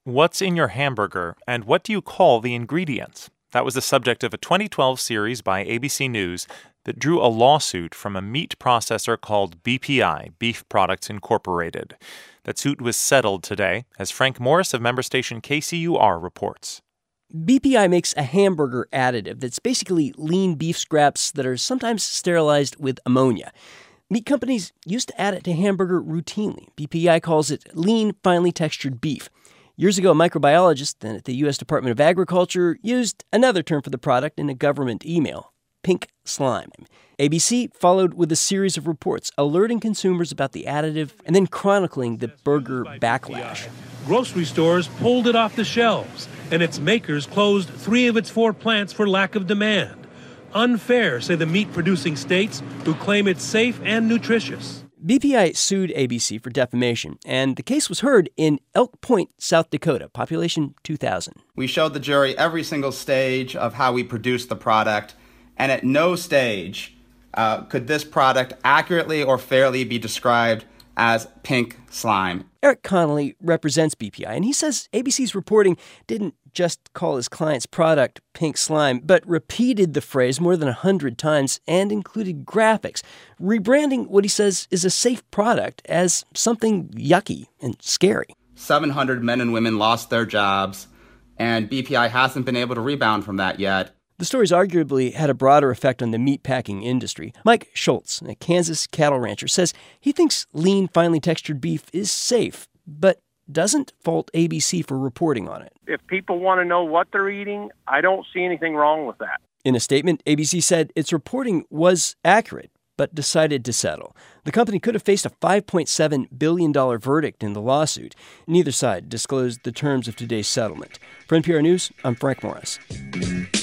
What's in your hamburger, and what do you call the ingredients? That was the subject of a 2012 series by ABC News that drew a lawsuit from a meat processor called BPI, Beef Products Incorporated. That suit was settled today, as Frank Morris of member station KCUR reports. BPI makes a hamburger additive that's basically lean beef scraps that are sometimes sterilized with ammonia. Meat companies used to add it to hamburger routinely. BPI calls it lean, finely textured beef. Years ago, a microbiologist then at the U.S. Department of Agriculture used another term for the product in a government email: pink slime. ABC followed with a series of reports alerting consumers about the additive and then chronicling the burger backlash. Grocery stores pulled it off the shelves, and its makers closed 3 of its 4 plants for lack of demand. Unfair, say the meat-producing states, who claim it's safe and nutritious. BPI sued ABC for defamation, and the case was heard in Elk Point, South Dakota, population 2,000. We showed the jury every single stage of how we produced the product, and at no stage could this product accurately or fairly be described as pink slime. Eric Connolly represents BPI, and he says ABC's reporting didn't just call his client's product pink slime, but repeated the phrase more than 100 times and included graphics, rebranding what he says is a safe product as something yucky and scary. 700 men and women lost their jobs, and BPI hasn't been able to rebound from that yet. The stories arguably had a broader effect on the meatpacking industry. Mike Schultz, a Kansas cattle rancher, says he thinks lean, finely textured beef is safe, but doesn't fault ABC for reporting on it. If people want to know what they're eating, I don't see anything wrong with that. In a statement, ABC said its reporting was accurate, but decided to settle. The company could have faced a $5.7 billion verdict in the lawsuit. Neither side disclosed the terms of today's settlement. For NPR News, I'm Frank Morris.